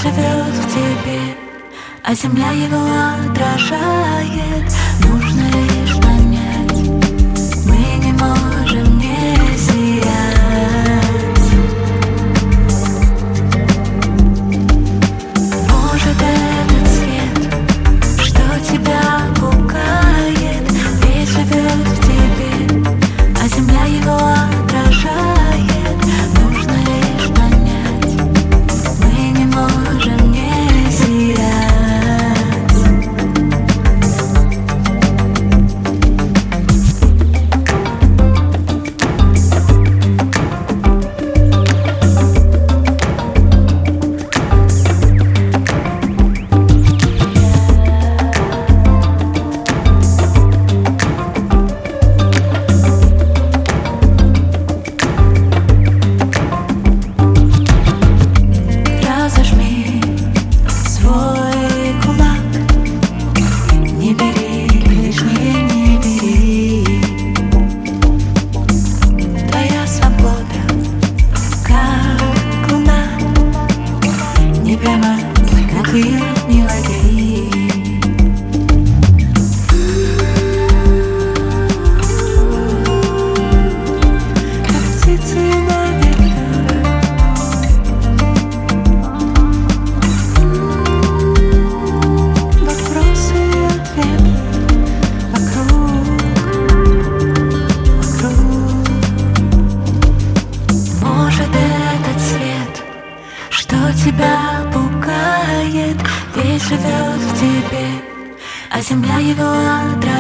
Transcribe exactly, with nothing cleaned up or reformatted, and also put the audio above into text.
живет в тебе, а земля его отражает. Нужно лишь понять, мы не можем не сиять. Может, этот свет, что тебя пугает, ведь живет в тебе, а земля его отражает. Нужно лишь понять, мы не можем не сиять. Не лови. Как птицы на ветках, вопросы и ответы вокруг, вокруг. Может, этот свет, что тебя пугает, ведь живет в тебе, а земля его отражает.